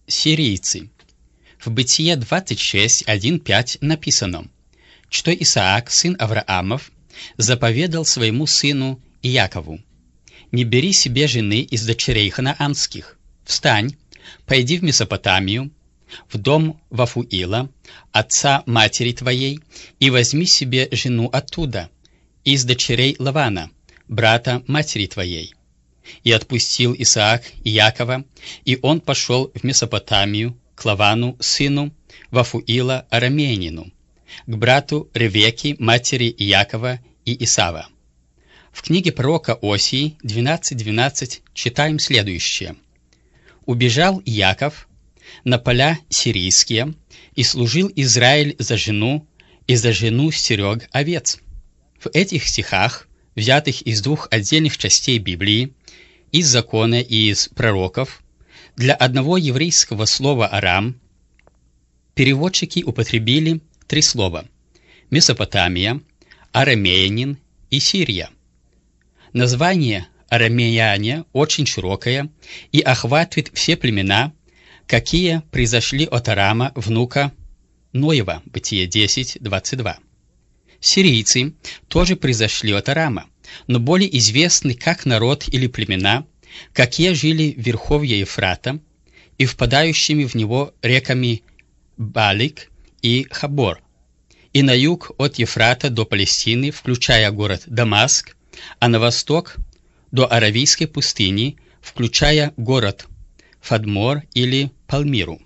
Сирийцы. В Бытие 26:1-5 написано, что Исаак, сын Авраамов, заповедал своему сыну Иакову: «Не бери себе жены из дочерей ханаанских. Встань, пойди в Месопотамию, в дом Вафуила, отца матери твоей, и возьми себе жену оттуда, из дочерей Лавана, брата матери твоей». И отпустил Исаак Иакова, и он пошел в Месопотамию к Лавану, сыну Вафуила арамеянину, к брату Ревеки, матери Иакова и Исава. В книге пророка Осии 12:12 читаем следующее: «Убежал Иаков на поля сирийские, и служил Израиль за жену, и за жену стерег овец». В этих стихах, взятых из двух отдельных частей Библии, из закона и из пророков, для одного еврейского слова «арам» переводчики употребили три слова: Месопотамия, арамеянин и Сирия. Название арамеяне очень широкое и охватывает все племена, какие произошли от Арама, внука Ноева, Бытие 10:22. Сирийцы тоже произошли от Арама, но более известны как народ или племена, какие жили в верховье Ефрата и впадающими в него реками Балик и Хабор, и на юг от Ефрата до Палестины, включая город Дамаск, а на восток до Аравийской пустыни, включая город Фадмор или Палмиру.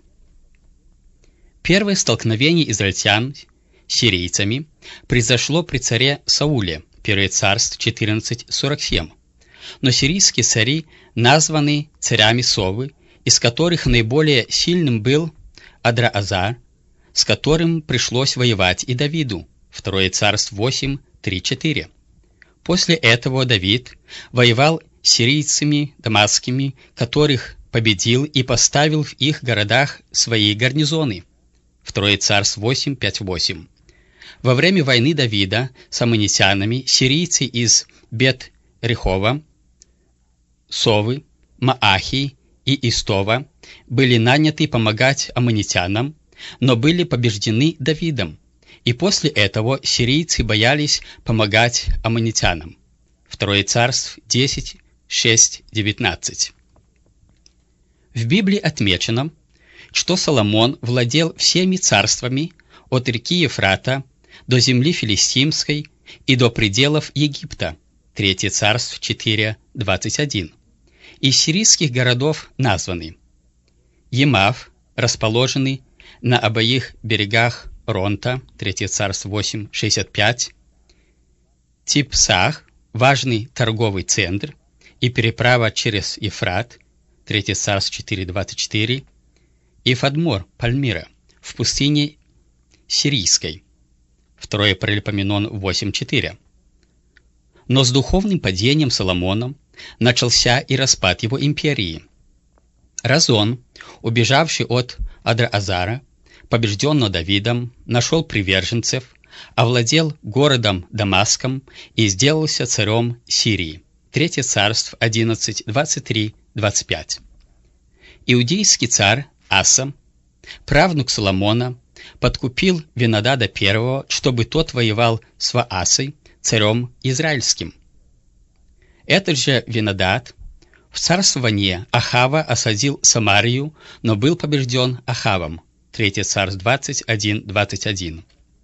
Первое столкновение израильтян с сирийцами произошло при царе Сауле, 1 Царств 14:47. Но сирийские цари названы царями Совы, из которых наиболее сильным был Адраазар, с которым пришлось воевать и Давиду, 2 Царств 8:3-4. После этого Давид воевал с сирийцами дамасскими, которых победил и поставил в их городах свои гарнизоны, 2 Царств 8:5-8. Во время войны Давида с аммонитянами сирийцы из Бет-Рехова, Совы, Маахи и Истова были наняты помогать аммонитянам, но были побеждены Давидом, и после этого сирийцы боялись помогать аммонитянам. 2 Царств 10:6-19. В Библии отмечено, что Соломон владел всеми царствами от реки Ефрата до земли филистимской и до пределов Египта, 3 Царств 4:21. Из сирийских городов названы: Емав, расположенный на обоих берегах Ронта, 3 Царств 8:65, Типсах, важный торговый центр и переправа через Ефрат, 3 Царств 4:24, и Фадмор, Пальмира, в пустыне сирийской, 2 Паралипоменон 8:4. Но с духовным падением Соломона начался и распад его империи. Разон, убежавший от Адраазара, побежденного Давидом, нашел приверженцев, овладел городом Дамаском и сделался царем Сирии, 3 Царств 11:23-25. Иудейский царь Аса, правнук Соломона, подкупил Винодада I, чтобы тот воевал с Ваасой, царем израильским. Этот же Винодад в царствовании Ахава осадил Самарию, но был побежден Ахавом, 3 Царств 21:21.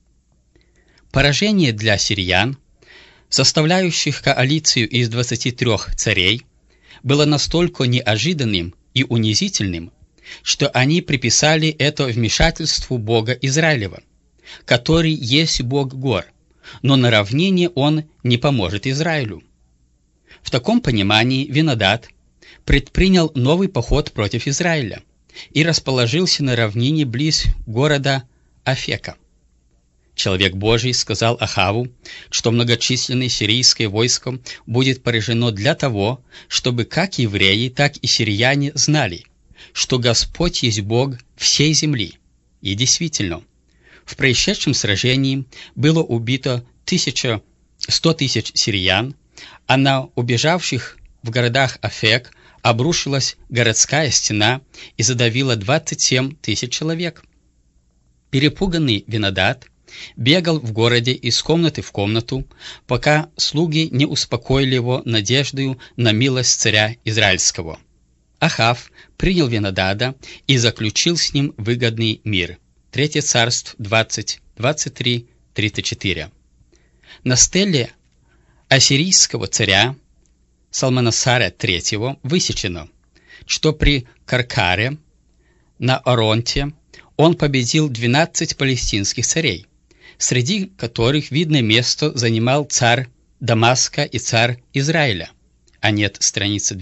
Поражение для сириян, составляющих коалицию из 23 царей, было настолько неожиданным и унизительным, что они приписали это вмешательству Бога Израилева, который есть Бог гор, но на равнине Он не поможет Израилю. В таком понимании Винодад предпринял новый поход против Израиля и расположился на равнине близ города Афека. Человек Божий сказал Ахаву, что многочисленное сирийское войско будет поражено для того, чтобы как евреи, так и сирияне знали, что Господь есть Бог всей земли. И действительно, в происшедшем сражении было убито 100 тысяч сириян, а на убежавших в городах Афек, обрушилась городская стена и задавила 27 тысяч человек. Перепуганный Винодад бегал в городе из комнаты в комнату, пока слуги не успокоили его надеждою на милость царя Израильского. Ахав принял Винодада и заключил с ним выгодный мир. 3 Царств 20, 23, 34. На стеле ассирийского царя Салманасара III высечено, что при Каркаре на Оронте он победил 12 палестинских царей, среди которых видное место занимал царь Дамаска и царь Израиля. Анет, страница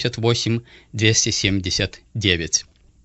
278-279.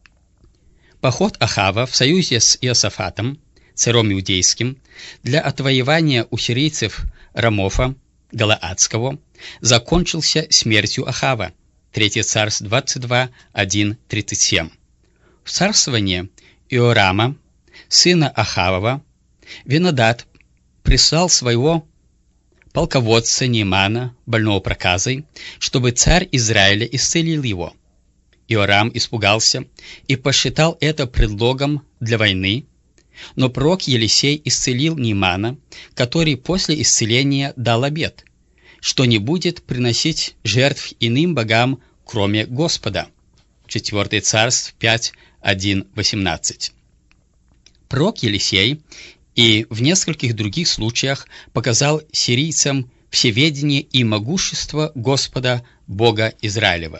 Поход Ахава в союзе с Иосафатом, царем иудейским, для отвоевания у сирийцев Рамофа Галаадского закончился смертью Ахава. 3 Царств 22, 1, 37. В царствование Иорама, сына Ахавова, Винодад прислал своего полководца Неймана, больного проказой, чтобы царь Израиля исцелил его. Иорам испугался и посчитал это предлогом для войны, но пророк Елисей исцелил Неймана, который после исцеления дал обет, что не будет приносить жертв иным богам, кроме Господа. 4 Царств 5, 1, 18. Пророк Елисей и в нескольких других случаях показал сирийцам всеведение и могущество Господа, Бога Израилева.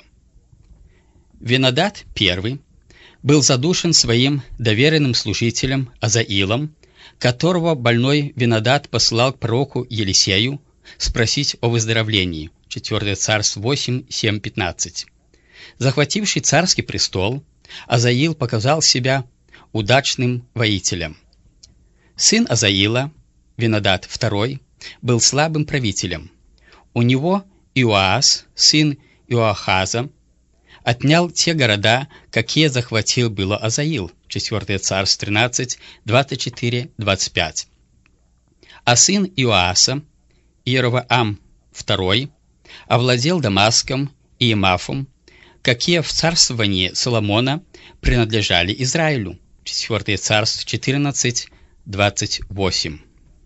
Винодад I был задушен своим доверенным служителем Азаилом, которого больной Винодад посылал к пророку Елисею спросить о выздоровлении. 4 Царств 8, 7, 15. Захвативший царский престол, Азаил показал себя удачным воителем. Сын Азаила, Винодад II, был слабым правителем. У него Иоас, сын Иоахаза, отнял те города, какие захватил было Азаил. 4 Царств 13, 24, 25. А сын Иоаса, Иеровоам II, овладел Дамаском и Емафом, какие в царствовании Соломона принадлежали Израилю. 4 Царств 14, 28.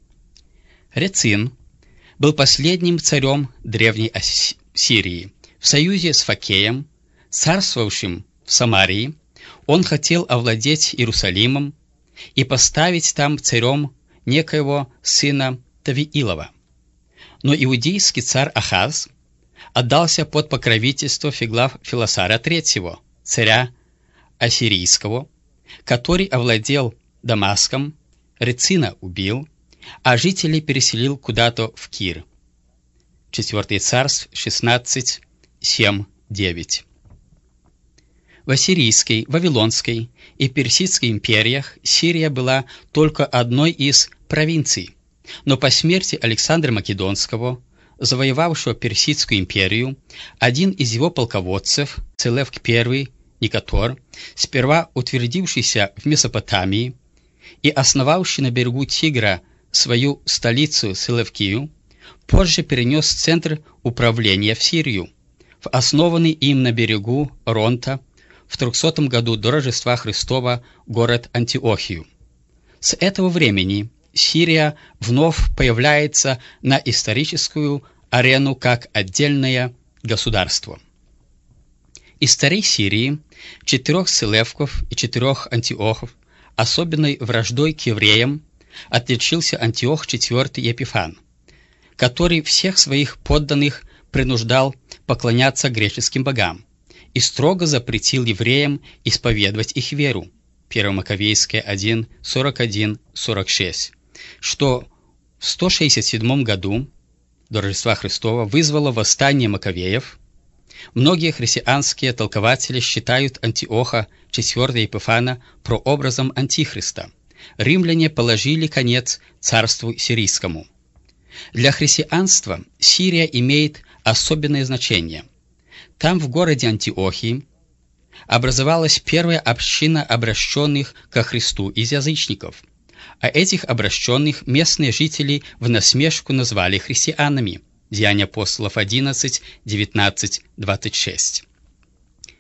Рецин был последним царем древней Сирии. В союзе с Факеем, царствовавшим в Самарии, он хотел овладеть Иерусалимом и поставить там царем некоего сына Тавиилова. Но иудейский царь Ахаз отдался под покровительство Филосара III, царя ассирийского, который овладел Дамаском, Рецина убил, а жителей переселил куда-то в Кир. 4 Царств 16, 7, 9. В Ассирийской, Вавилонской и Персидской империях Сирия была только одной из провинций, но по смерти Александра Македонского, завоевавшего Персидскую империю, один из его полководцев, Селевк I Никатор, сперва утвердившийся в Месопотамии и основавший на берегу Тигра свою столицу Селевкию, позже перенес центр управления в Сирию, в основанный им на берегу Ронта в 300 году до Рождества Христова город Антиохию. С этого времени Сирия вновь появляется на историческую арену как отдельное государство. Из старой Сирии 4 Селевков и 4 Антиохов особенной враждой к евреям отличился Антиох IV Епифан, который всех своих подданных принуждал поклоняться греческим богам и строго запретил евреям исповедовать их веру. 1 Маковейская 1, 41, 46, что в 167 году до Рождества Христова вызвало восстание Маковеев. Многие христианские толкователи считают Антиоха IV Епифана прообразом Антихриста. Римляне положили конец царству сирийскому. Для христианства Сирия имеет особенное значение. Там, в городе Антиохии, образовалась первая община обращенных ко Христу из язычников, а этих обращенных местные жители в насмешку назвали христианами. Деяния апостолов 11, 19, 26.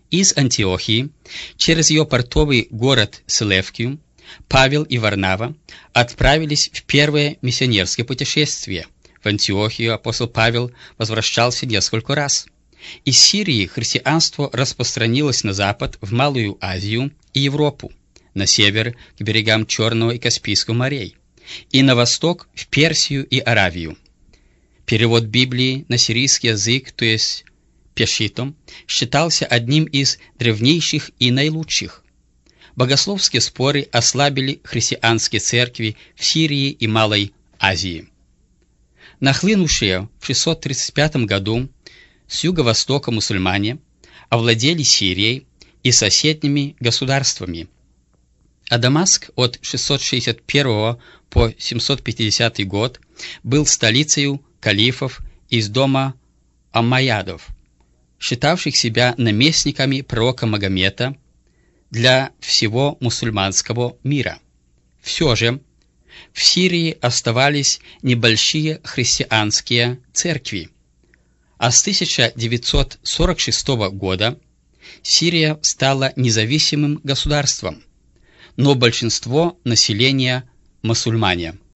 Из Антиохии, через ее портовый город Селевкию, Павел и Варнава отправились в первое миссионерское путешествие. В Антиохию апостол Павел возвращался несколько раз. Из Сирии христианство распространилось на запад, в Малую Азию и Европу, на север, к берегам Черного и Каспийского морей, и на восток, в Персию и Аравию. Перевод Библии на сирийский язык, то есть пешитом, считался одним из древнейших и наилучших. Богословские споры ослабили христианские церкви в Сирии и Малой Азии. Нахлынувшие в 635 году с юго-востока мусульмане овладели Сирией и соседними государствами, а Дамаск от 661 по 750 год был столицей калифов из дома Омайядов, считавших себя наместниками пророка Магомета для всего мусульманского мира. Все же в Сирии оставались небольшие христианские церкви, а с 1946 года Сирия стала независимым государством, но большинство населения мусульмане.